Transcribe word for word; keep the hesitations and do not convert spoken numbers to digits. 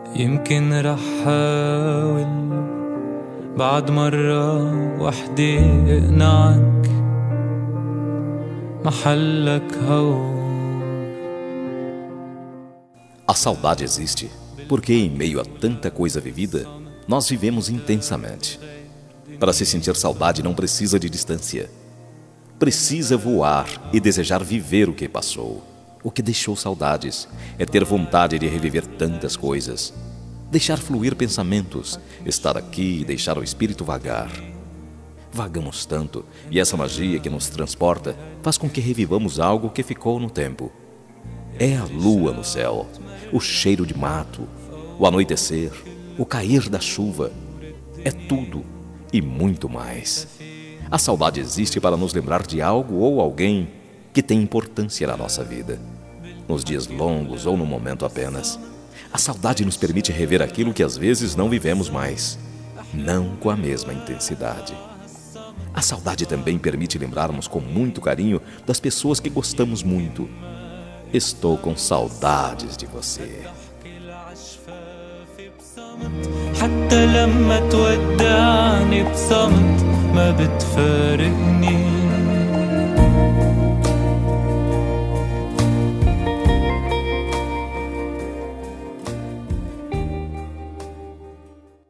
يمكن رح حاول بعد مرة وحدة اقنعك محلك هون. A saudade existe porque, em meio a tanta coisa vivida, nós vivemos intensamente. Para se sentir saudade não precisa de distância. Precisa voar e desejar viver o que passou. O que deixou saudades é ter vontade de reviver tantas coisas, deixar fluir pensamentos, estar aqui e deixar o espírito vagar. Vagamos tanto, e essa magia que nos transporta faz com que revivamos algo que ficou no tempo. É a lua no céu, o cheiro de mato, o anoitecer, o cair da chuva. É tudo e muito mais. A saudade existe para nos lembrar de algo ou alguém que tem importância na nossa vida. Nos dias longos ou no momento apenas. A saudade nos permite rever aquilo que às vezes não vivemos mais, não com a mesma intensidade. A saudade também permite lembrarmos com muito carinho das pessoas que gostamos muito. Estou com saudades de você. حتى لما تودعني بصمت ما بتفارقني.